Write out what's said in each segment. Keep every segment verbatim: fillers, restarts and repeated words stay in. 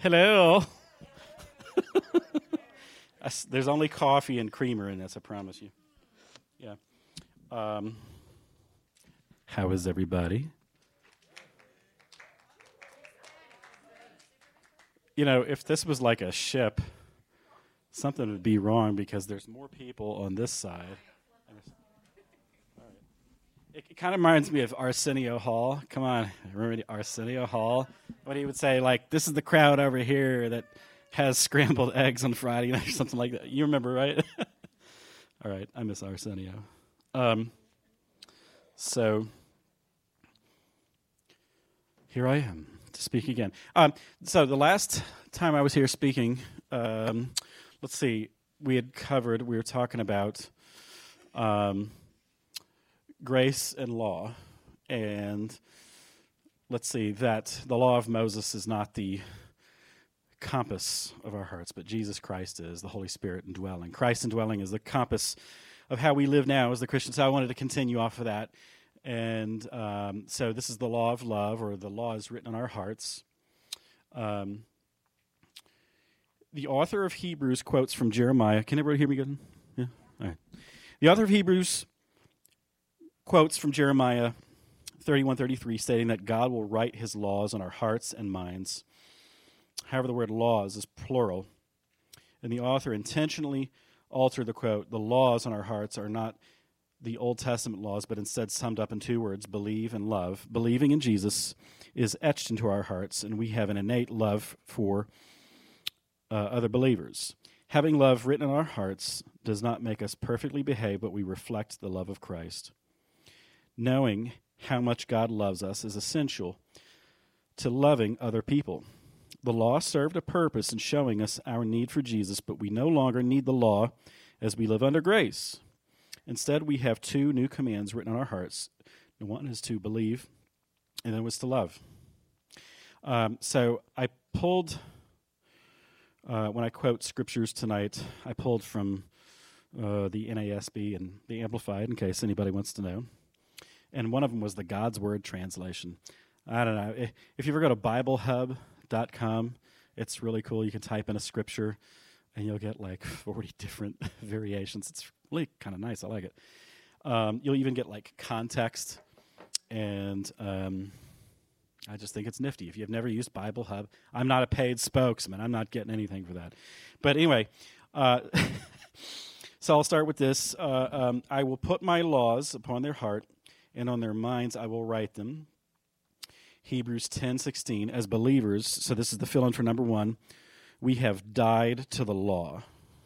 Hello. There's only coffee and creamer in this, I promise you. Yeah. Um, how is everybody? You know, if this was like a ship, something would be wrong because there's more people on this side. All right. It, it kind of reminds me of Arsenio Hall. Come on, remember Arsenio Hall? What he would say, like, this is the crowd over here that has scrambled eggs on Friday night or something like that. You remember, right? All right, I miss Arsenio. Um, so here I am to speak again. Um, so the last time I was here speaking, um, let's see, we had covered, we were talking about um, grace and law. And let's see, that the law of Moses is not the compass of our hearts, but Jesus Christ is, the Holy Spirit indwelling. Christ indwelling is the compass of how we live now as the Christians. So I wanted to continue off of that. And um, so this is the law of love, or the law is written on our hearts. Um, the author of Hebrews quotes from Jeremiah. Can everybody hear me good? Yeah? All right. The author of Hebrews quotes from Jeremiah thirty-one thirty-three, stating that God will write his laws on our hearts and minds. However, the word laws is plural, and the author intentionally altered the quote, the laws on our hearts are not the Old Testament laws, but instead summed up in two words, believe and love. Believing in Jesus is etched into our hearts, and we have an innate love for uh, other believers. Having love written in our hearts does not make us perfectly behave, but we reflect the love of Christ. Knowing how much God loves us is essential to loving other people. The law served a purpose in showing us our need for Jesus, but we no longer need the law as we live under grace. Instead, we have two new commands written on our hearts. One is to believe, and then was to love. Um, so I pulled, uh, when I quote scriptures tonight, I pulled from uh, the N A S B and the Amplified, in case anybody wants to know. And one of them was the God's Word translation. I don't know. If you ever go to Bible Hub dot com, it's really cool. You can type in a scripture, and you'll get like forty different variations. It's really kind of nice. I like it. Um, you'll even get like context, and um, I just think it's nifty. If you've never used Bible Hub, I'm not a paid spokesman. I'm not getting anything for that. But anyway, uh, so I'll start with this. Uh, um, I will put my laws upon their heart, and on their minds I will write them. Hebrews ten sixteen, as believers, so this is the fill-in for number one, we have died to the law.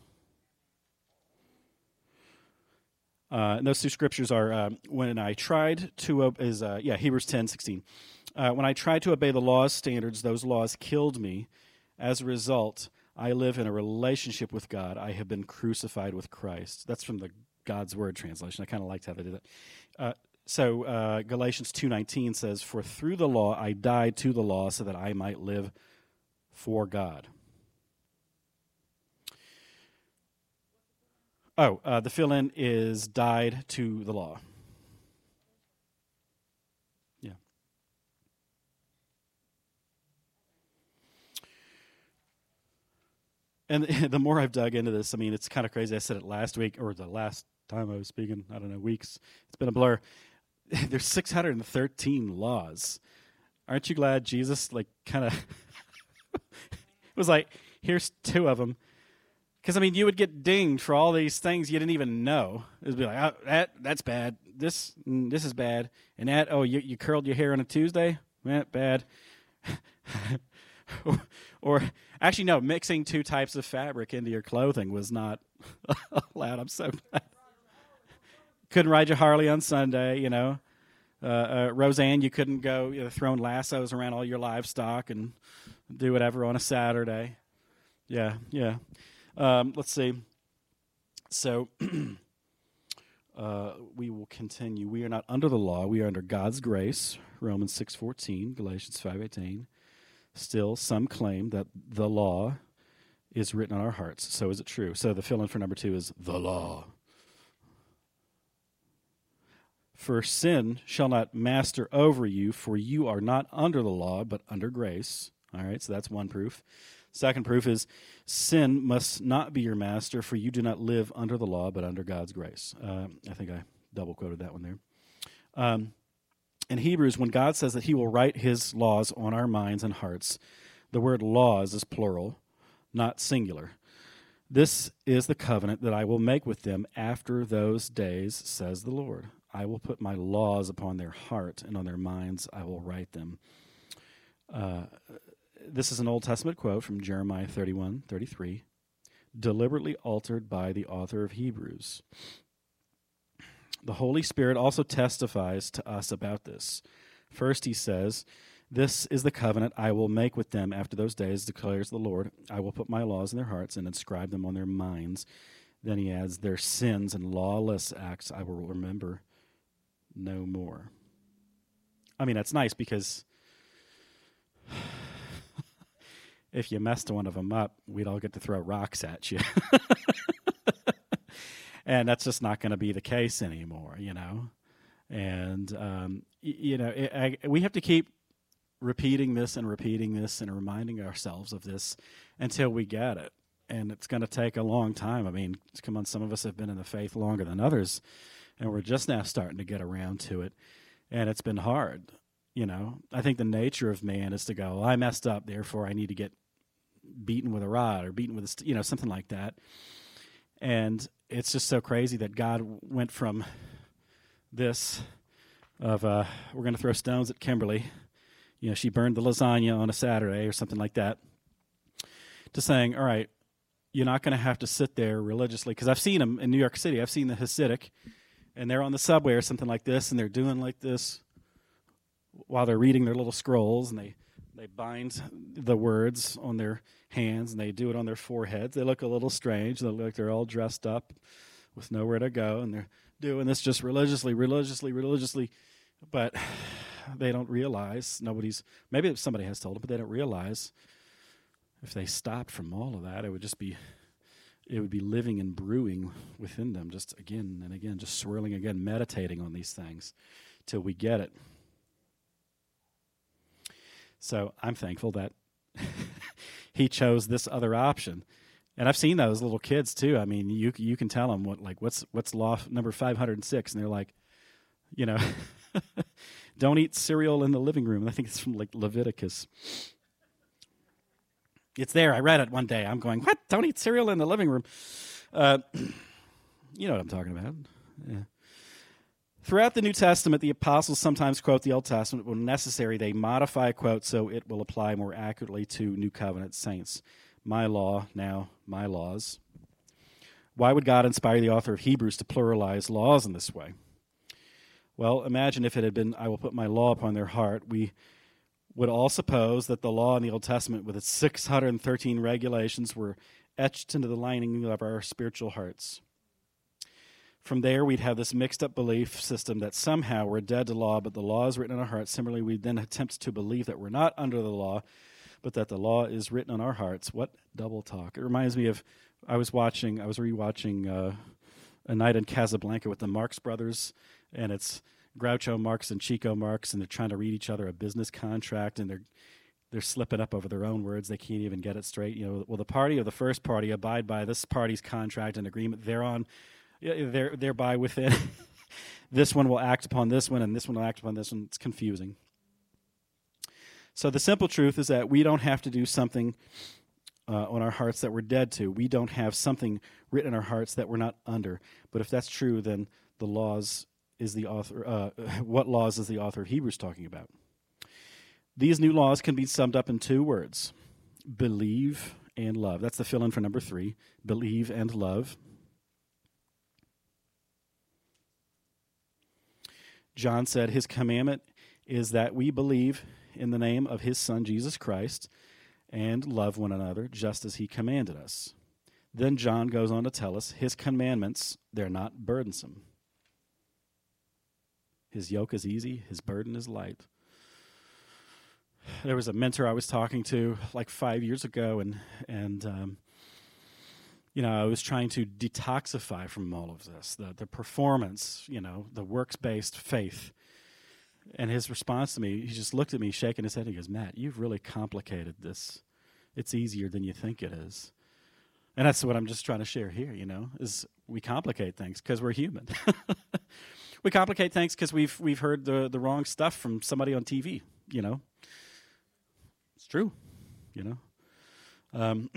Uh, and those two scriptures are, uh, when I tried to, uh, is uh, yeah, Hebrews ten sixteen. Uh, when I tried to obey the law's standards, those laws killed me. As a result, I live in a relationship with God. I have been crucified with Christ. That's from the God's Word translation. I kind of liked how they did it. Uh, So uh, Galatians two nineteen says, for through the law I died to the law so that I might live for God. Oh, uh, the fill-in is died to the law. Yeah. And the more I've dug into this, I mean, it's kind of crazy. I said it last week, or the last time I was speaking, I don't know, weeks. It's been a blur. There's six hundred thirteen laws. Aren't you glad Jesus, like, kind of was like, here's two of them. Because, I mean, you would get dinged for all these things you didn't even know. It would be like, oh, that that's bad. This mm, this is bad. And that, oh, you, you curled your hair on a Tuesday? Eh, bad. or, or, actually, no, mixing two types of fabric into your clothing was not allowed. I'm so glad. Couldn't ride your Harley on Sunday, you know. Uh, uh, Roseanne, you couldn't go you know, throwing lassos around all your livestock and do whatever on a Saturday. Yeah, yeah. Um, let's see. So uh, we will continue. We are not under the law. We are under God's grace, Romans six fourteen, Galatians five eighteen. Still, some claim that the law is written on our hearts. So is it true? So the fill-in for number two is the law. For sin shall not master over you, for you are not under the law, but under grace. All right, so that's one proof. Second proof is sin must not be your master, for you do not live under the law, but under God's grace. Uh, I think I double quoted that one there. Um, in Hebrews, when God says that he will write his laws on our minds and hearts, the word laws is plural, not singular. This is the covenant that I will make with them after those days, says the Lord. I will put my laws upon their heart, and on their minds I will write them. Uh, this is an Old Testament quote from Jeremiah thirty-one thirty-three, deliberately altered by the author of Hebrews. The Holy Spirit also testifies to us about this. First, he says, this is the covenant I will make with them after those days, declares the Lord. I will put my laws in their hearts and inscribe them on their minds. Then he adds, their sins and lawless acts I will remember no more. I mean, that's nice because if you messed one of them up, we'd all get to throw rocks at you. And that's just not going to be the case anymore, you know. And, um, y- you know, it, I, we have to keep repeating this and repeating this and reminding ourselves of this until we get it. And it's going to take a long time. I mean, come on, some of us have been in the faith longer than others, and we're just now starting to get around to it. And it's been hard, you know. I think the nature of man is to go, well, I messed up, therefore I need to get beaten with a rod or beaten with a, st-, you know, something like that. And it's just so crazy that God went from this of, uh, we're going to throw stones at Kimberly, you know, she burned the lasagna on a Saturday or something like that, to saying, all right, you're not going to have to sit there religiously. Because I've seen them in New York City. I've seen the Hasidic, and they're on the subway or something like this, and they're doing like this while they're reading their little scrolls, and they, they bind the words on their hands, and they do it on their foreheads. They look a little strange. They look like they're all dressed up with nowhere to go, and they're doing this just religiously, religiously, religiously. But they don't realize, nobody's, maybe somebody has told them, but they don't realize if they stopped from all of that, it would just be, it would be living and brewing within them, just again and again, just swirling again, meditating on these things till we get it. So I'm thankful that he chose this other option. And I've seen those little kids too. I mean, you you can tell them what like what's what's law number five hundred six, and they're like, you know, don't eat cereal in the living room. I think it's from like Leviticus. It's there. I read it one day. I'm going, what? Don't eat cereal in the living room. Uh, you know what I'm talking about. Yeah. Throughout the New Testament, the apostles sometimes quote the Old Testament. When necessary, they modify a quote so it will apply more accurately to New Covenant saints. My law, now my laws. Why would God inspire the author of Hebrews to pluralize laws in this way? Well, imagine if it had been, I will put my law upon their heart. We would all suppose that the law in the Old Testament, with its six hundred thirteen regulations, were etched into the lining of our spiritual hearts. From there, we'd have this mixed-up belief system that somehow we're dead to law, but the law is written in our hearts. Similarly, we then attempt to believe that we're not under the law, but that the law is written on our hearts. What double talk. It reminds me of, I was watching, I was rewatching uh, A Night in Casablanca with the Marx Brothers, and it's Groucho Marx and Chico Marx, and they're trying to read each other a business contract, and they're they're slipping up over their own words. They can't even get it straight. You know, will the party of the first party abide by this party's contract and agreement thereon? There, thereby within, this one will act upon this one, and this one will act upon this one. It's confusing. So the simple truth is that we don't have to do something uh, on our hearts that we're dead to. We don't have something written in our hearts that we're not under. But if that's true, then the laws is the author. Uh, what laws is the author of Hebrews talking about? These new laws can be summed up in two words: believe and love. That's the fill-in for number three: believe and love. John said his commandment is that we believe in the name of his Son, Jesus Christ, and love one another just as he commanded us. Then John goes on to tell us his commandments, they're not burdensome. His yoke is easy, his burden is light. There was a mentor I was talking to like five years ago, and, and um, you know, I was trying to detoxify from all of this, the, the performance, you know, the works-based faith. And his response to me, he just looked at me, shaking his head, and he goes, Matt, you've really complicated this. It's easier than you think it is. And that's what I'm just trying to share here, you know, is we complicate things because we're human. We complicate things because we've we've heard the, the wrong stuff from somebody on T V, you know. It's true, you know. Um,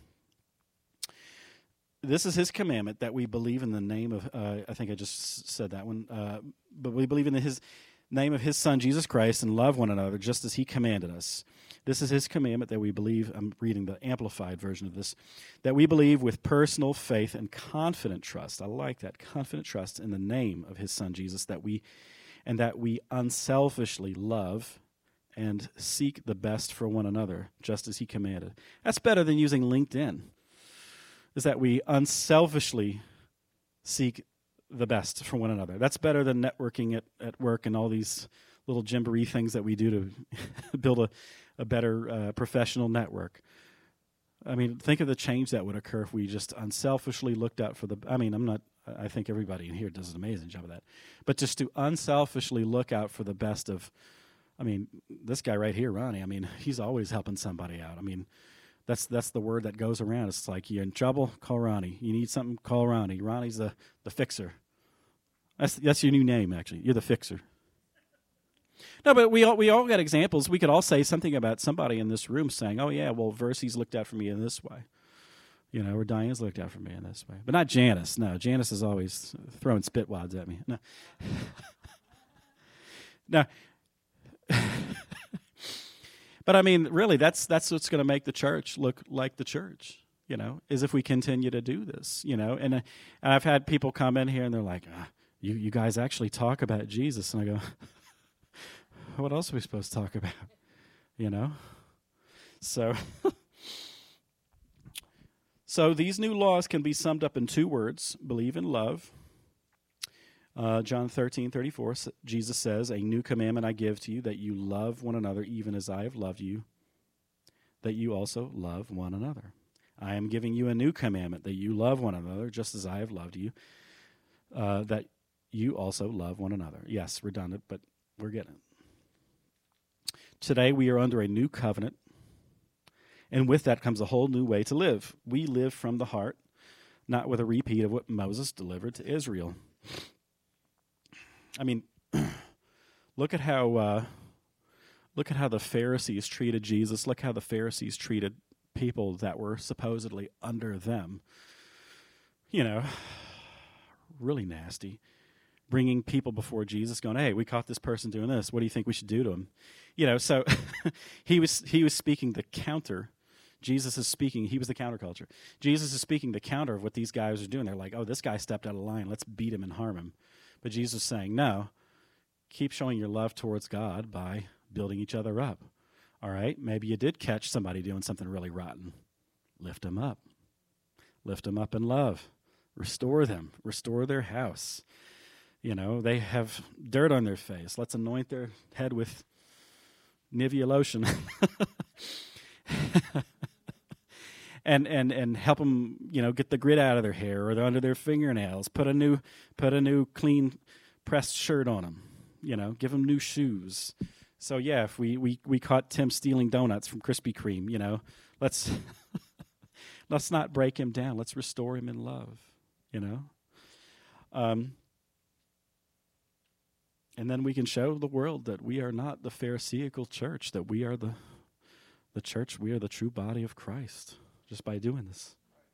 this is his commandment that we believe in the name of, uh, I think I just said that one, uh, but we believe in the, his name of his Son, Jesus Christ, and love one another just as he commanded us. This is his commandment that we believe, I'm reading the amplified version of this, that we believe with personal faith and confident trust. I like that, confident trust in the name of his Son, Jesus, that we, and that we unselfishly love and seek the best for one another, just as he commanded. That's better than using LinkedIn, is that we unselfishly seek the best for one another. That's better than networking at, at work and all these little jamboree things that we do to build a, a better uh, professional network. I mean, think of the change that would occur if we just unselfishly looked out for the, I mean, I'm not, I think everybody in here does an amazing job of that, but just to unselfishly look out for the best of, I mean, this guy right here, Ronnie, I mean, he's always helping somebody out. I mean, that's that's the word that goes around. It's like, you're in trouble, call Ronnie. You need something, call Ronnie. Ronnie's the, the fixer. That's that's your new name, actually. You're the fixer. No, but we all we all got examples. We could all say something about somebody in this room saying, "Oh yeah, well, Versi's looked out for me in this way," you know, or Diane's looked out for me in this way. But not Janice. No, Janice is always throwing spit wads at me. No, no. But I mean, really, that's that's what's going to make the church look like the church. You know, is if we continue to do this. You know, and, uh, and I've had people come in here and they're like, ah, "You you guys actually talk about Jesus?" And I go, what else are we supposed to talk about? You know? So, so these new laws can be summed up in two words: believe in love. Uh, John thirteen thirty-four, Jesus says, "A new commandment I give to you, that you love one another even as I have loved you, that you also love one another. I am giving you a new commandment, that you love one another just as I have loved you, uh, that you also love one another." Yes, redundant, but we're getting it. Today we are under a new covenant, and with that comes a whole new way to live. We live from the heart, not with a repeat of what Moses delivered to Israel. I mean, look at how uh, look at how the Pharisees treated Jesus. Look how the Pharisees treated people that were supposedly under them. You know, really nasty. Bringing people before Jesus, going, "Hey, we caught this person doing this. What do you think we should do to him?" You know, so he was he was speaking the counter. Jesus is speaking. He was the counterculture. Jesus is speaking the counter of what these guys are doing. They're like, "Oh, this guy stepped out of line. Let's beat him and harm him." But Jesus is saying, no, keep showing your love towards God by building each other up. All right, maybe you did catch somebody doing something really rotten. Lift them up. Lift them up in love. Restore them. Restore their house. You know, they have dirt on their face. Let's anoint their head with Nivea lotion. And, and and help them, you know, get the grit out of their hair or under their fingernails. Put a new put a new clean pressed shirt on them. You know, give them new shoes. So yeah, if we we, we caught Tim stealing donuts from Krispy Kreme, you know, let's let's not break him down. Let's restore him in love. You know, um, and then we can show the world that we are not the Pharisaical church. That we are the the church. We are the true body of Christ. Just by doing this.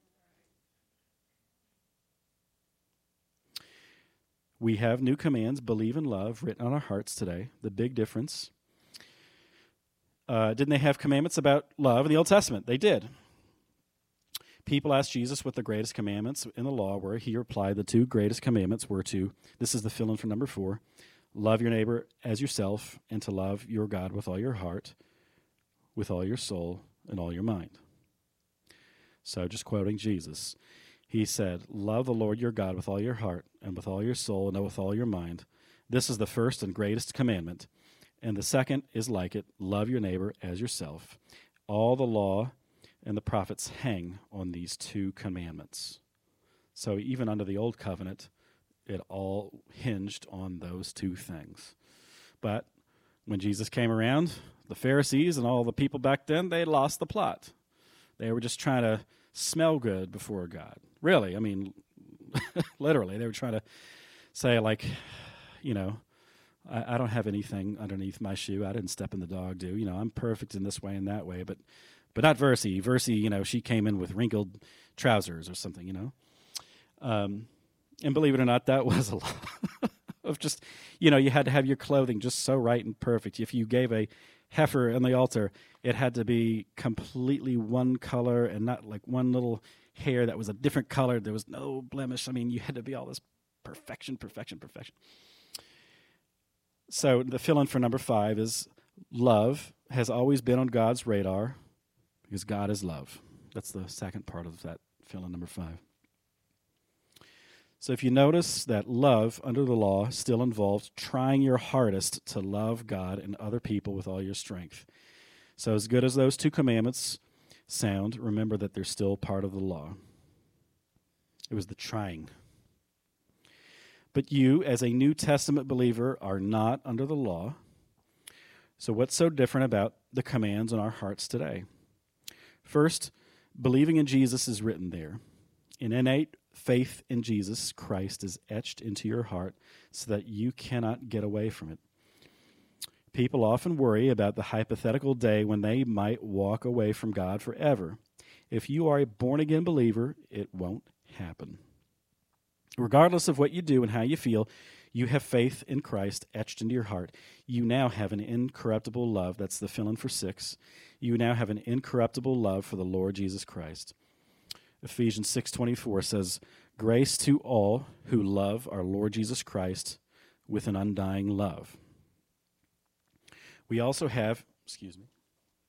We have new commands, believe in love, written on our hearts today. The big difference. Uh, didn't they have commandments about love in the Old Testament? They did. People asked Jesus what the greatest commandments in the law were. He replied the two greatest commandments were to, this is the fill-in for number four, love your neighbor as yourself, and to love your God with all your heart, with all your soul, and all your mind. So just quoting Jesus, he said, love the Lord your God with all your heart and with all your soul and with all your mind. This is the first and greatest commandment. And the second is like it, love your neighbor as yourself. All the law and the prophets hang on these two commandments. So even under the old covenant, it all hinged on those two things. But when Jesus came around, the Pharisees and all the people back then, they lost the plot. They were just trying to smell good before God. Really, I mean, literally, they were trying to say, like, you know, I, I don't have anything underneath my shoe. I didn't step in the dog do. You know, I'm perfect in this way and that way, but but not Versi. Versi, you know, she came in with wrinkled trousers or something, you know. Um, and believe it or not, that was a lot of just, you know, you had to have your clothing just so right and perfect. If you gave a heifer on the altar, it had to be completely one color and not like one little hair that was a different color. There was no blemish. I mean, you had to be all this perfection, perfection, perfection. So the fill-in for number five is love has always been on God's radar because God is love. That's the second part of that fill-in number five. So if you notice that love under the law still involves trying your hardest to love God and other people with all your strength. So as good as those two commandments sound, remember that they're still part of the law. It was the trying. But you, as a New Testament believer, are not under the law. So what's so different about the commands on our hearts today? First, believing in Jesus is written there. An innate faith in Jesus Christ is etched into your heart so that you cannot get away from it. People often worry about the hypothetical day when they might walk away from God forever. If you are a born-again believer, it won't happen. Regardless of what you do and how you feel, you have faith in Christ etched into your heart. You now have an incorruptible love. That's the fill-in for six. You now have an incorruptible love for the Lord Jesus Christ. Ephesians six twenty-four says, "Grace to all who love our Lord Jesus Christ with an undying love." We also have, excuse me,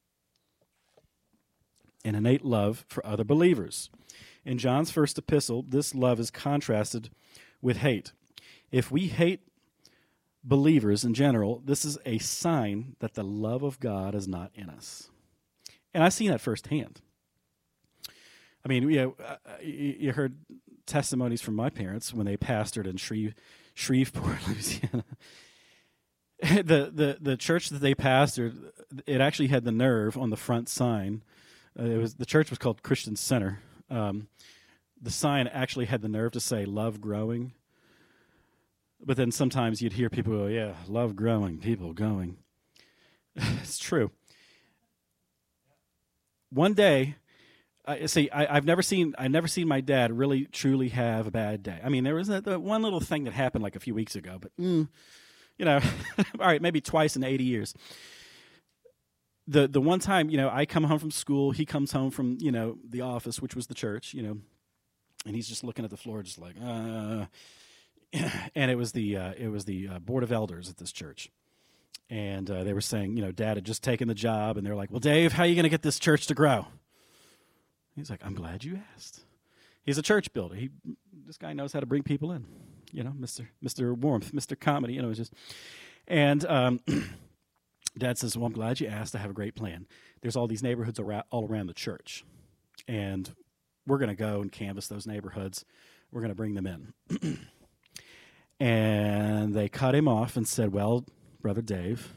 an innate love for other believers. In John's first epistle, this love is contrasted with hate. If we hate believers in general, this is a sign that the love of God is not in us. And I've seen that firsthand. I mean, you know, you heard testimonies from my parents when they pastored in Shreve, Shreveport, Louisiana. the, the the church that they pastored, it actually had the nerve on the front sign. Uh, it was the church was called Christian Center. Um, the sign actually had the nerve to say "Love growing," but then sometimes you'd hear people go, "Yeah, love growing, people going." It's true. One day, I see. I, I've never seen. I've never seen my dad really truly have a bad day. I mean, there was that the one little thing that happened like a few weeks ago, but mm, you know, all right, maybe twice in eighty years. The the one time, you know, I come home from school, he comes home from, you know, the office, which was the church, you know, and he's just looking at the floor, just like, uh, and it was the uh, it was the uh, board of elders at this church, and uh, they were saying, you know, Dad had just taken the job, and they're like, "Well, Dave, how are you going to get this church to grow?" He's like, "I'm glad you asked." He's a church builder. He this guy knows how to bring people in, you know, Mister Mister Warmth, Mister Comedy, you know, it's just, and. Um, Dad says, "Well, I'm glad you asked. I have a great plan. There's all these neighborhoods around, all around the church, and we're going to go and canvass those neighborhoods. We're going to bring them in." And they cut him off and said, "Well, Brother Dave,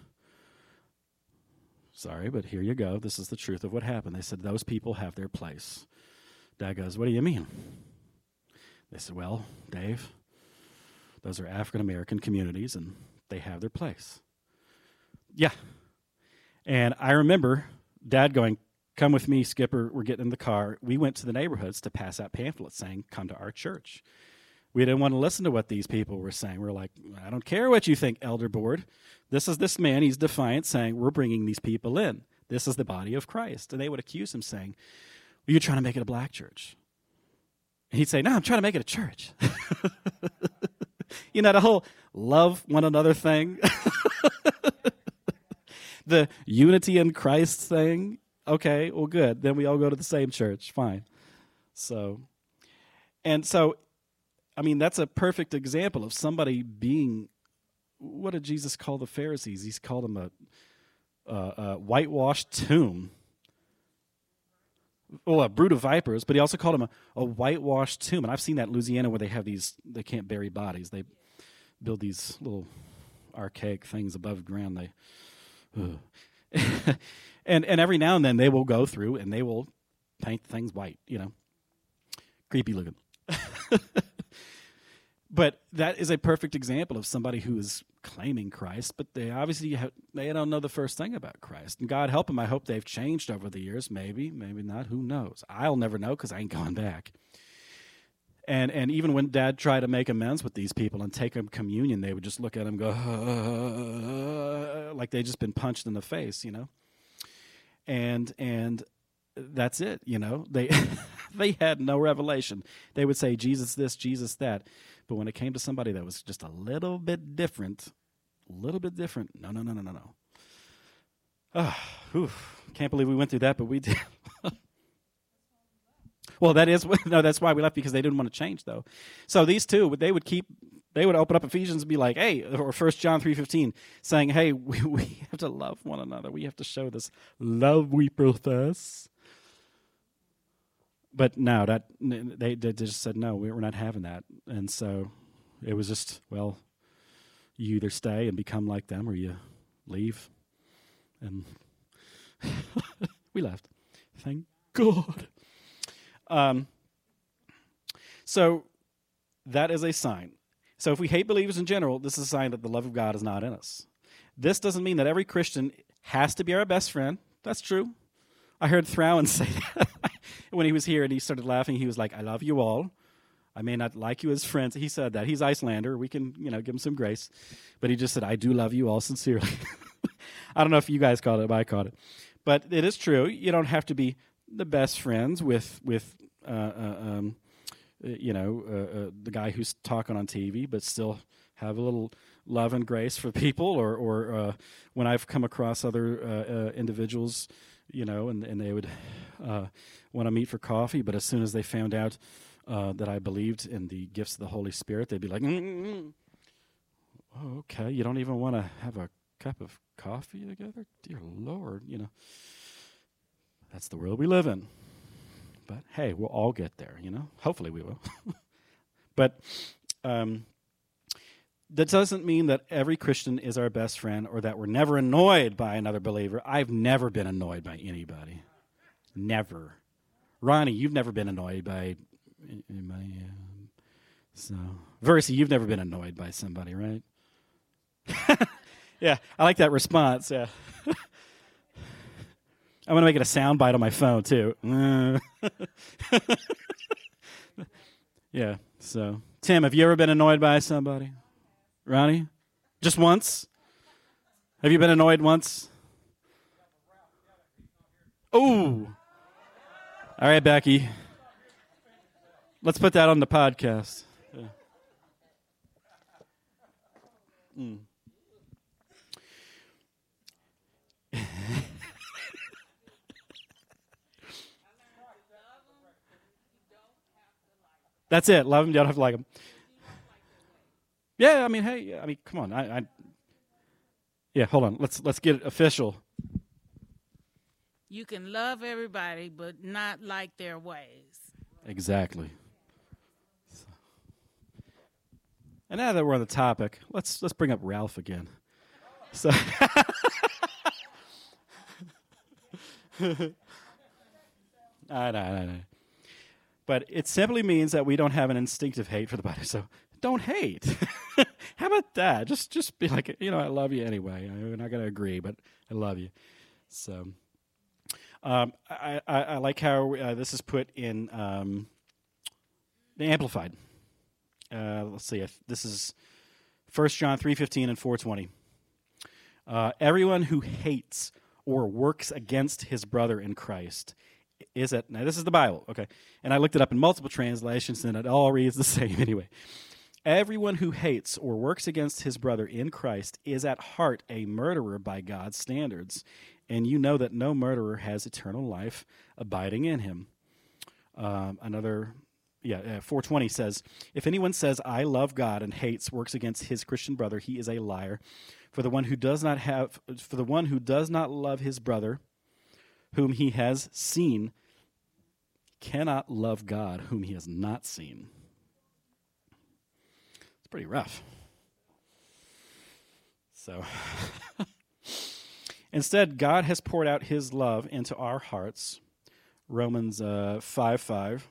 sorry, but here you go. This is the truth of what happened." They said, "Those people have their place." Dad goes, "What do you mean?" They said, "Well, Dave, those are African-American communities, and they have their place." Yeah. And I remember Dad going, "Come with me, Skipper. We're getting in the car." We went to the neighborhoods to pass out pamphlets saying, "Come to our church." We didn't want to listen to what these people were saying. We we're like, "I don't care what you think, Elder Board. This is this man. He's defiant, saying we're bringing these people in. This is the body of Christ." And they would accuse him saying, "Well, you're trying to make it a black church." And he'd say, "No, I'm trying to make it a church." You know, the whole love one another thing. The unity in Christ thing. Okay, well, good. Then we all go to the same church. Fine. So, and so, I mean, that's a perfect example of somebody being, what did Jesus call the Pharisees? He's called them a, a, a whitewashed tomb. Oh, a brood of vipers, but he also called them a, a whitewashed tomb. And I've seen that in Louisiana where they have these, they can't bury bodies. They build these little archaic things above ground. They, and and every now and then they will go through and they will paint things white. You know, creepy looking. But that is a perfect example of somebody who is claiming Christ, but they obviously ha- they don't know the first thing about Christ. And God help them. I hope they've changed over the years. Maybe, maybe not. Who knows? I'll never know because I ain't going back. And and even when Dad tried to make amends with these people and take them communion, they would just look at him and go, uh, like they'd just been punched in the face, you know. And and that's it, you know. They they had no revelation. They would say Jesus this, Jesus that. But when it came to somebody that was just a little bit different, a little bit different, no, no, no, no, no, no. Oh, can't believe we went through that, but we did. Well, that is no. That's why we left, because they didn't want to change, though. So these two, they would keep, they would open up Ephesians and be like, "Hey," or First John three fifteen, saying, "Hey, we, we have to love one another. We have to show this love we profess." But no, that they, they just said no. We're not having that, and so it was just, well, you either stay and become like them, or you leave, and we left. Thank God. Um, so that is a sign. So if we hate believers in general, this is a sign that the love of God is not in us. This doesn't mean that every Christian has to be our best friend. That's true. I heard Throwen say that when he was here, and he started laughing. He was like, "I love you all. I may not like you as friends." He said that. He's Icelander. We can, you know, give him some grace. But he just said, "I do love you all sincerely." I don't know if you guys caught it, but I caught it. But it is true. You don't have to be the best friends with with uh, uh, um, you know uh, uh, the guy who's talking on T V, but still have a little love and grace for people. Or or uh, when I've come across other uh, uh, individuals, you know, and, and they would uh, want to meet for coffee, but as soon as they found out uh, that I believed in the gifts of the Holy Spirit, they'd be like, mm-hmm. "Oh, okay, you don't even want to have a cup of coffee together? Dear Lord," you know. That's the world we live in. But hey, we'll all get there, you know. Hopefully we will. But um, that doesn't mean that every Christian is our best friend, or that we're never annoyed by another believer. I've never been annoyed by anybody. Never. Ronnie, you've never been annoyed by anybody. Um, so, Versi, you've never been annoyed by somebody, right? Yeah, I like that response, yeah. I'm going to make it a sound bite on my phone, too. Yeah, so. Tim, have you ever been annoyed by somebody? Ronnie? Just once? Have you been annoyed once? Oh! All right, Becky. Let's put that on the podcast. Yeah. Mm. That's it. Love them. You don't have to like them. Yeah, I mean, hey, I mean, come on. I, I, yeah, hold on. Let's let's get it official. You can love everybody, but not like their ways. Exactly. So. And now that we're on the topic, let's let's bring up Ralph again. So. I know, I know. But it simply means that we don't have an instinctive hate for the body. So don't hate. How about that? Just just be like, you know, I love you anyway. We're not going to agree, but I love you. So um, I, I, I like how uh, this is put in um, the Amplified. Uh, let's see. If this is First John three fifteen and four twenty. Uh, everyone who hates or works against his brother in Christ is it now? This is the Bible, okay? And I looked it up in multiple translations, and it all reads the same anyway. Everyone who hates or works against his brother in Christ is at heart a murderer by God's standards, and you know that no murderer has eternal life abiding in him. Um, another, yeah, uh, four twenty says, if anyone says, I love God, and hates, works against his Christian brother, he is a liar. For the one who does not have, for the one who does not love his brother, whom he has seen, cannot love God, whom he has not seen. It's pretty rough. So instead, God has poured out his love into our hearts. Romans uh, five five.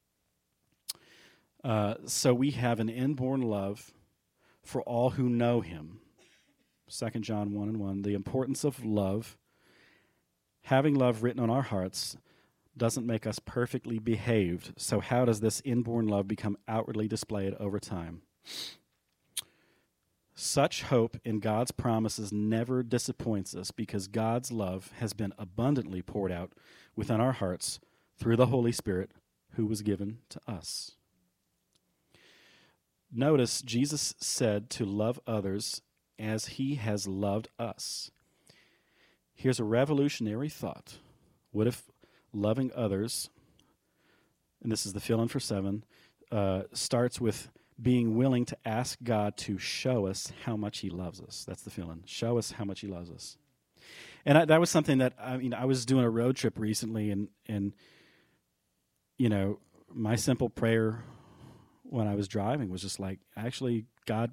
Uh, so we have an inborn love for all who know him. Second John one and one. The importance of love. Having love written on our hearts doesn't make us perfectly behaved. So how does this inborn love become outwardly displayed over time? Such hope in God's promises never disappoints us because God's love has been abundantly poured out within our hearts through the Holy Spirit who was given to us. Notice Jesus said to love others as he has loved us. Here's a revolutionary thought. What if loving others, and this is the fill-in for seven, uh, starts with being willing to ask God to show us how much he loves us. That's the fill-in. Show us how much he loves us. And I, that was something that, I mean, I was doing a road trip recently, and, and you know, my simple prayer when I was driving was just like, actually, God,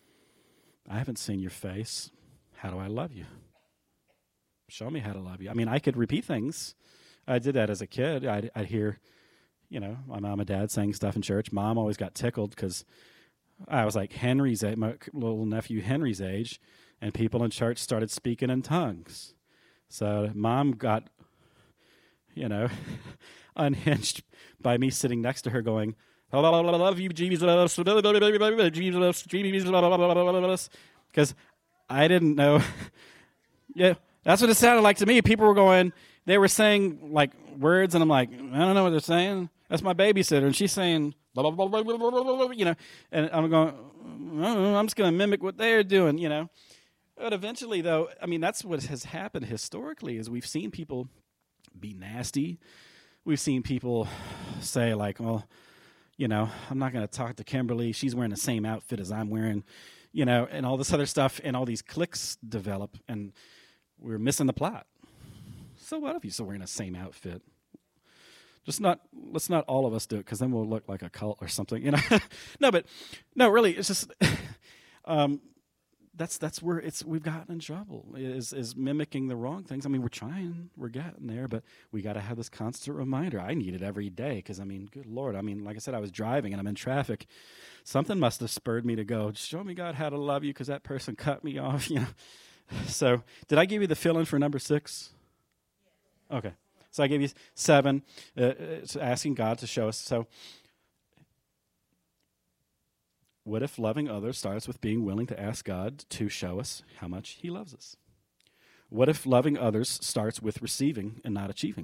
I haven't seen your face. How do I love you? Show me how to love you. I mean, I could repeat things. I did that as a kid. I'd, I'd hear, you know, my mom and dad saying stuff in church. Mom always got tickled because I was like Henry's age, my little nephew Henry's age, and people in church started speaking in tongues. So mom got, you know, unhinged by me sitting next to her going, I love you, Jesus, Jesus, Jesus, because I didn't know. Yeah, that's what it sounded like to me. People were going, they were saying like words, and I'm like, I don't know what they're saying. That's my babysitter, and she's saying, you know, and I'm going, I'm just going to mimic what they're doing, you know. But eventually, though, I mean, that's what has happened historically is we've seen people be nasty. We've seen people say like, well, you know, I'm not going to talk to Kimberly. She's wearing the same outfit as I'm wearing, you know, and all this other stuff, and all these cliques develop, and we're missing the plot. So what if you're still wearing the same outfit? Just not, let's not all of us do it, because then we'll look like a cult or something, you know. no, but, no, really, it's just, um, that's that's where it's we've gotten in trouble, is is mimicking the wrong things. I mean, we're trying, we're getting there, but we got to have this constant reminder. I need it every day, because, I mean, good Lord, I mean, like I said, I was driving, and I'm in traffic. Something must have spurred me to go, show me, God, how to love you, because that person cut me off, you know. So, did I give you the fill-in for number six? Okay. So I gave you seven, uh, it's asking God to show us. So what if loving others starts with being willing to ask God to show us how much he loves us? What if loving others starts with receiving and not achieving?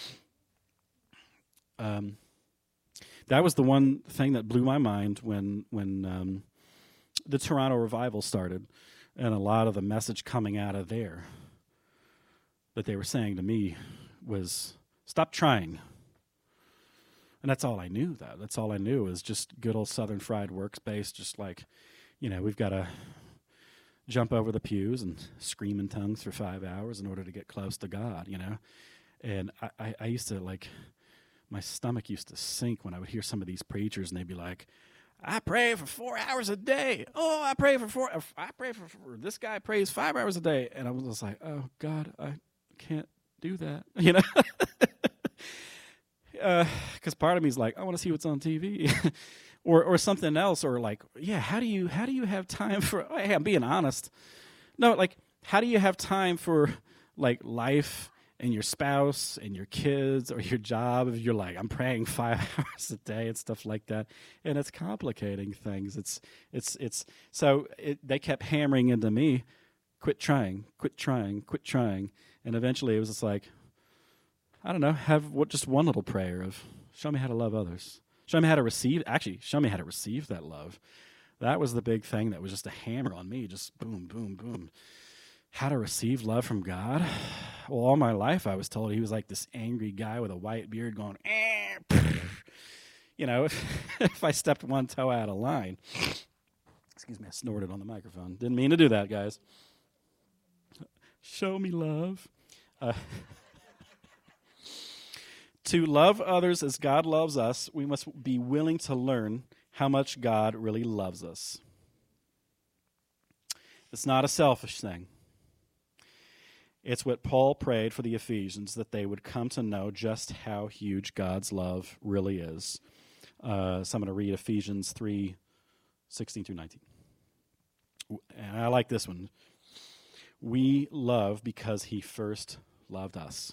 Um, that was the one thing that blew my mind when, when um, the Toronto revival started, and a lot of the message coming out of there that they were saying to me was, stop trying. And that's all I knew, that. That's all I knew was just good old Southern fried works-based, just like, you know, we've got to jump over the pews and scream in tongues for five hours in order to get close to God, you know. And I, I, I used to, like, my stomach used to sink when I would hear some of these preachers, and they'd be like, I pray for four hours a day. Oh, I pray for four, I pray for, for this guy prays five hours a day. And I was just like, oh, God, I can't do that, you know. Because uh, part of me is like, I want to see what's on T V, or or something else, or like, yeah, how do you how do you have time for? Hey, I'm being honest. No, like, how do you have time for like life and your spouse and your kids or your job if you're like, I'm praying five hours a day and stuff like that, and it's complicating things. It's it's it's so it, they kept hammering into me, quit trying, quit trying, quit trying, and eventually it was just like, I don't know, have what just one little prayer of, show me how to love others. Show me how to receive, actually, show me how to receive that love. That was the big thing that was just a hammer on me, just boom, boom, boom. How to receive love from God? Well, all my life I was told he was like this angry guy with a white beard going, eh, you know, if, if I stepped one toe out of line. Excuse me, I snorted on the microphone. Didn't mean to do that, guys. Show me love. Uh, To love others as God loves us, we must be willing to learn how much God really loves us. It's not a selfish thing. It's what Paul prayed for the Ephesians, that they would come to know just how huge God's love really is. Uh, so I'm going to read Ephesians three, sixteen through nineteen. And I like this one. We love because he first loved us.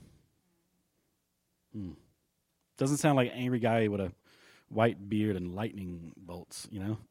Hmm. Doesn't sound like an angry guy with a white beard and lightning bolts, you know?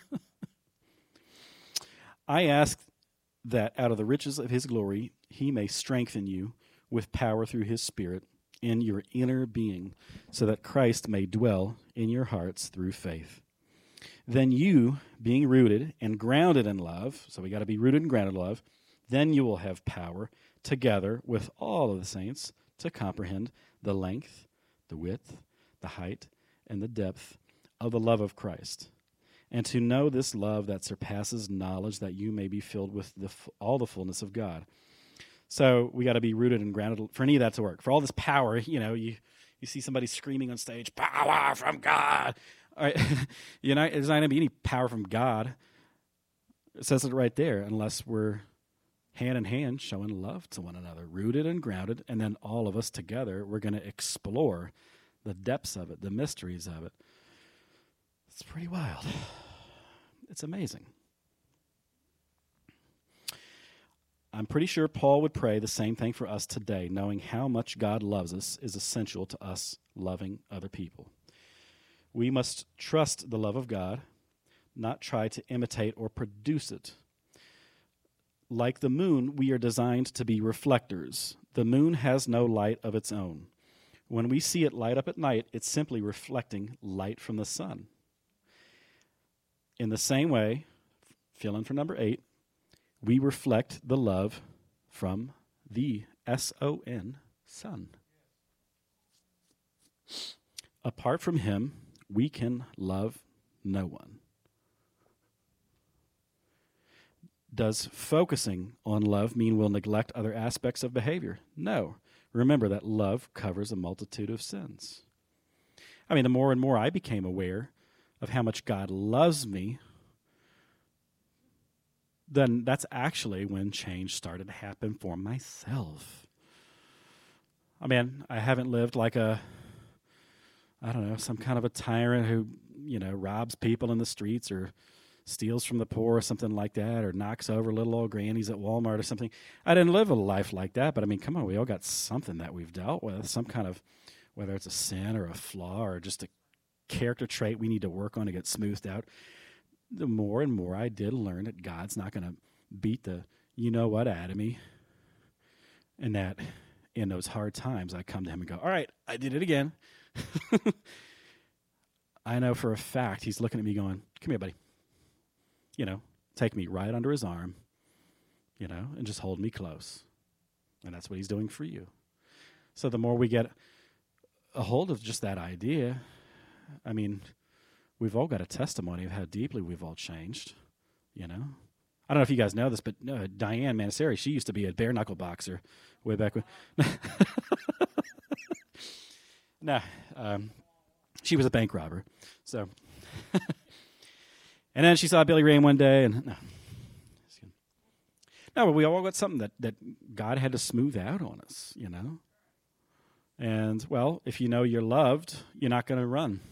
I ask that out of the riches of his glory, he may strengthen you with power through his Spirit in your inner being, so that Christ may dwell in your hearts through faith. Then you, being rooted and grounded in love, so we got to be rooted and grounded in love, then you will have power together with all of the saints to comprehend the length, the width, the height, and the depth of the love of Christ, and to know this love that surpasses knowledge, that you may be filled with the f- all the fullness of God. So we got to be rooted and grounded for any of that to work. For all this power, you know, you, you see somebody screaming on stage, power from God. All right, you know, there's not going to be any power from God. It says it right there, unless we're hand in hand showing love to one another, rooted and grounded, and then all of us together, we're going to explore the depths of it, the mysteries of it. It's pretty wild. It's amazing. I'm pretty sure Paul would pray the same thing for us today. Knowing how much God loves us is essential to us loving other people. We must trust the love of God, not try to imitate or produce it. Like the moon, we are designed to be reflectors. The moon has no light of its own. When we see it light up at night, it's simply reflecting light from the sun. In the same way, fill in for number eight, we reflect the love from the S O N, Son. Apart from him, we can love no one. Does focusing on love mean we'll neglect other aspects of behavior? No. Remember that love covers a multitude of sins. I mean, the more and more I became aware of how much God loves me, then that's actually when change started to happen for myself. I mean, I haven't lived like a, I don't know, some kind of a tyrant who, you know, robs people in the streets or steals from the poor or something like that, or knocks over little old grannies at Walmart or something. I didn't live a life like that, but I mean, come on, we all got something that we've dealt with, some kind of, whether it's a sin or a flaw or just a character trait we need to work on to get smoothed out. The more and more I did learn that God's not going to beat the you know what out of me, and that in those hard times I come to him and go, all right, I did it again. I know for a fact he's looking at me going, come here, buddy. You know, take me right under his arm, you know, and just hold me close. And that's what he's doing for you. So the more we get a hold of just that idea, I mean, we've all got a testimony of how deeply we've all changed, you know. I don't know if you guys know this, but uh, Diane Manasari, she used to be a bare knuckle boxer way back when. no, um, she was a bank robber. So, and then she saw Billy Ray one day, and no, no, but we all got something that that God had to smooth out on us, you know. And well, if you know you're loved, you're not going to run.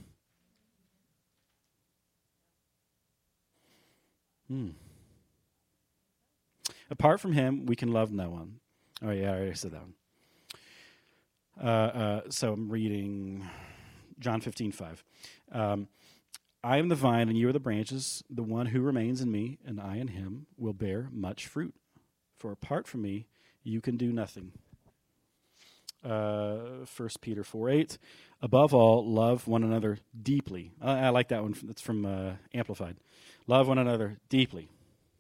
Hmm. Apart from him, we can love no one. Oh, yeah, I already said that one. Uh, uh, so I'm reading John fifteen five. Um, I am the vine, and you are the branches. The one who remains in me, and I in him, will bear much fruit. For apart from me, you can do nothing. Uh, First Peter four eight. Above all, love one another deeply. Uh, I like that one. That's from uh, Amplified. Love one another deeply.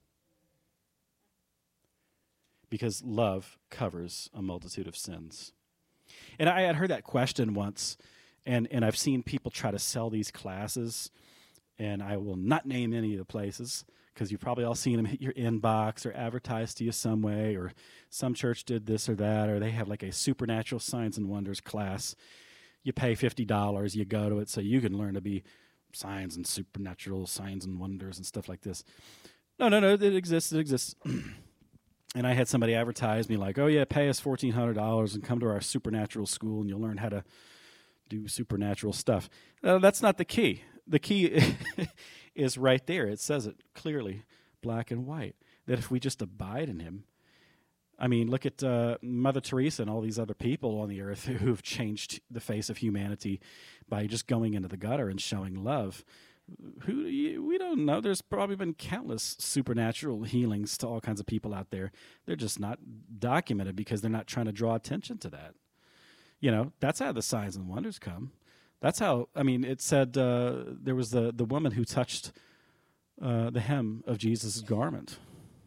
Because love covers a multitude of sins. And I had heard that question once, and, and I've seen people try to sell these classes, and I will not name any of the places, because you've probably all seen them hit your inbox or advertised to you some way, or some church did this or that, or they have like a supernatural signs and wonders class. You pay fifty dollars, you go to it so you can learn to be signs and supernatural signs and wonders and stuff like this. No, no, no. It exists. It exists. And I had somebody advertise me like, "Oh yeah, pay us fourteen hundred dollars and come to our supernatural school, and you'll learn how to do supernatural stuff." No, that's not the key. The key is right there. It says it clearly, black and white, that if we just abide in Him. I mean, look at uh, Mother Teresa and all these other people on the earth who have changed the face of humanity by just going into the gutter and showing love. Who do you, we don't know. There's probably been countless supernatural healings to all kinds of people out there. They're just not documented because they're not trying to draw attention to that. You know, that's how the signs and wonders come. That's how, I mean, it said uh, there was the, the woman who touched uh, the hem of Jesus' garment.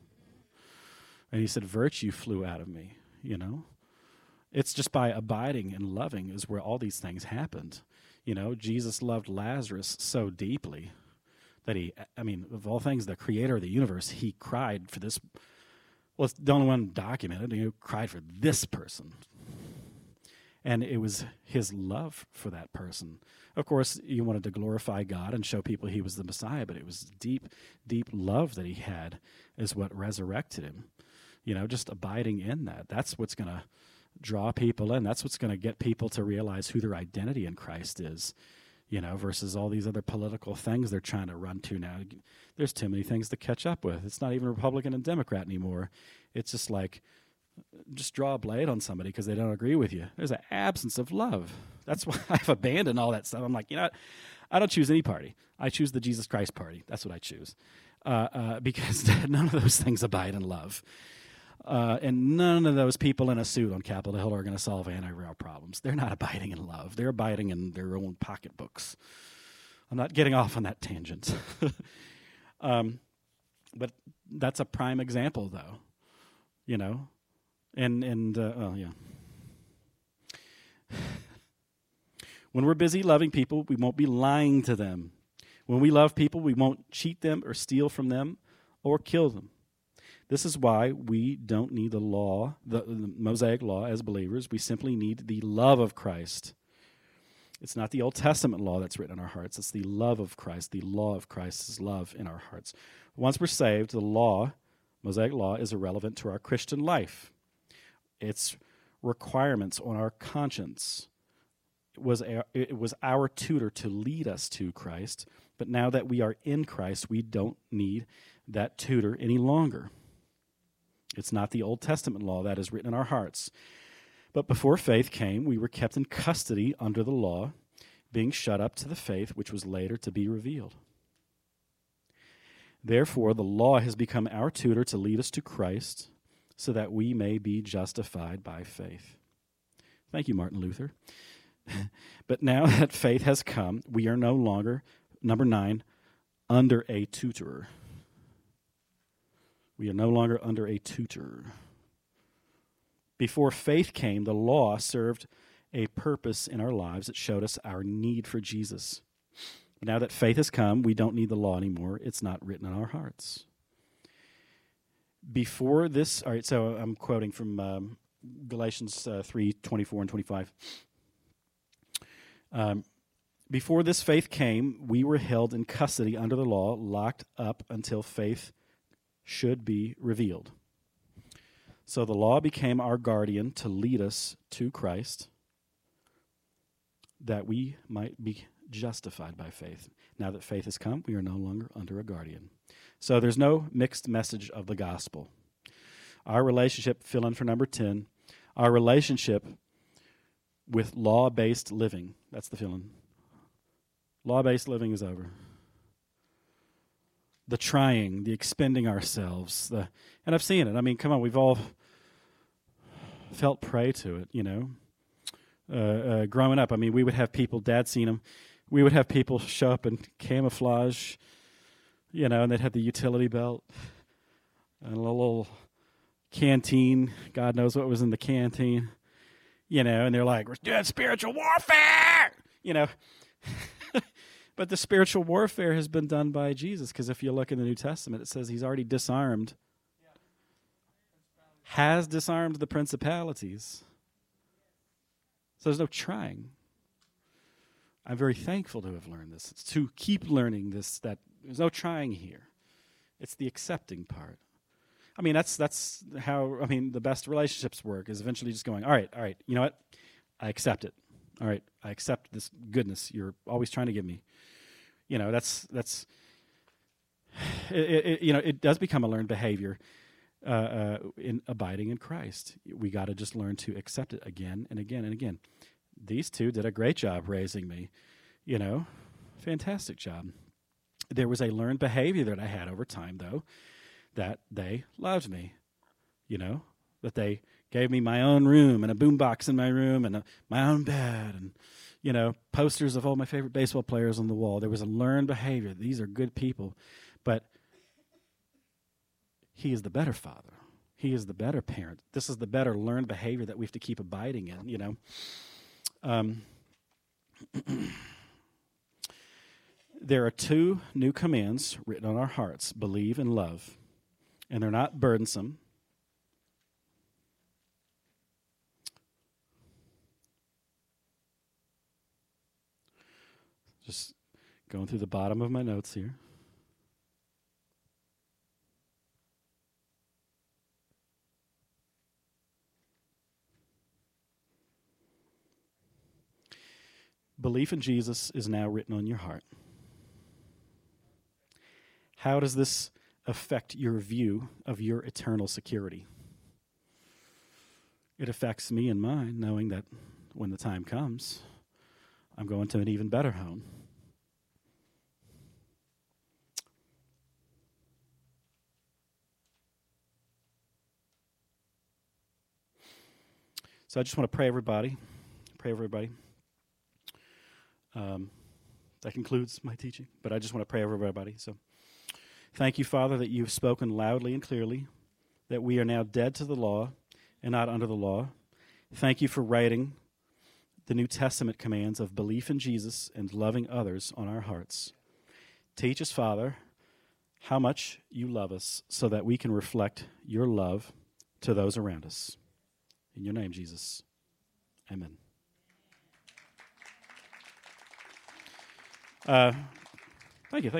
And he said, virtue flew out of me, you know. It's just by abiding and loving is where all these things happened. You know, Jesus loved Lazarus so deeply that he, I mean, of all things, the creator of the universe, he cried for this. Well, it's the only one documented. He cried for this person. And it was his love for that person. Of course, he wanted to glorify God and show people he was the Messiah, but it was deep, deep love that he had is what resurrected him. You know, just abiding in that. That's what's going to draw people in. That's what's going to get people to realize who their identity in Christ is, you know, versus all these other political things they're trying to run to now. There's too many things to catch up with. It's not even Republican and Democrat anymore. It's just like, just draw a blade on somebody because they don't agree with you. There's an absence of love. That's why I've abandoned all that stuff. I'm like, you know what? I don't choose any party. I choose the Jesus Christ party. That's what I choose. Uh, uh, because none of those things abide in love. Uh, and none of those people in a suit on Capitol Hill are going to solve anti-rail problems. They're not abiding in love. They're abiding in their own pocketbooks. I'm not getting off on that tangent. um, but that's a prime example, though. You know? And, and uh, oh, yeah. When we're busy loving people, we won't be lying to them. When we love people, we won't cheat them or steal from them or kill them. This is why we don't need the law, the, the Mosaic law as believers. We simply need the love of Christ. It's not the Old Testament law that's written in our hearts. It's the love of Christ, the law of Christ's love in our hearts. Once we're saved, the law, Mosaic law, is irrelevant to our Christian life. Its requirements on our conscience it was, a, it was our tutor to lead us to Christ. But now that we are in Christ, we don't need that tutor any longer. It's not the Old Testament law that is written in our hearts. But before faith came, we were kept in custody under the law, being shut up to the faith which was later to be revealed. Therefore, the law has become our tutor to lead us to Christ, so that we may be justified by faith. Thank you, Martin Luther. But now that faith has come, we are no longer, number nine, under a tutor. We are no longer under a tutor. Before faith came, the law served a purpose in our lives. It showed us our need for Jesus. But now that faith has come, we don't need the law anymore. It's not written in our hearts. Before this, all right, so I'm quoting from um, Galatians uh, three, twenty-four and twenty-five. Um, Before this faith came, we were held in custody under the law, locked up until faith should be revealed. So the law became our guardian to lead us to Christ, that we might be justified by faith. Now that faith has come, we are no longer under a guardian. So there's no mixed message of the gospel. Our relationship, fill in for number ten, our relationship with law-based living, that's the fill in. Law-based living is over. The trying, the expending ourselves, the and I've seen it. I mean, come on, we've all felt prey to it, you know. Uh, uh, growing up, I mean, we would have people, Dad seen them, we would have people show up in camouflage, you know, and they'd have the utility belt and a little canteen. God knows what was in the canteen, you know, and they're like, we're doing spiritual warfare, you know. But the spiritual warfare has been done by Jesus, because if you look in the New Testament, it says he's already disarmed, has disarmed the principalities. So there's no trying. I'm very thankful to have learned this. It's to keep learning this, that there's no trying here. It's the accepting part. I mean, that's that's how, I mean, the best relationships work, is eventually just going, all right, all right, you know what? I accept it. All right, I accept this goodness you're always trying to give me. You know, that's, that's it, it, you know, it does become a learned behavior uh, uh, in abiding in Christ. We got to just learn to accept it again and again and again. These two did a great job raising me, you know, fantastic job. There was a learned behavior that I had over time, though, that they loved me, you know, that they gave me my own room and a boombox in my room and a, my own bed and, you know, posters of all my favorite baseball players on the wall. There was a learned behavior. These are good people, but he is the better father. He is the better parent. This is the better learned behavior that we have to keep abiding in, you know. Um, there are two new commands written on our hearts, believe and love. And they're not burdensome. Just going through the bottom of my notes here. Belief in Jesus is now written on your heart. How does this affect your view of your eternal security? It affects me and mine, knowing that when the time comes, I'm going to an even better home. So I just want to pray everybody, pray everybody. Um, that concludes my teaching, but I just want to pray over everybody. So thank you, Father, that you've spoken loudly and clearly, that we are now dead to the law and not under the law. Thank you for writing the New Testament commands of belief in Jesus and loving others on our hearts. Teach us, Father, how much you love us so that we can reflect your love to those around us. In your name, Jesus. Amen. Uh, thank you. Thank you.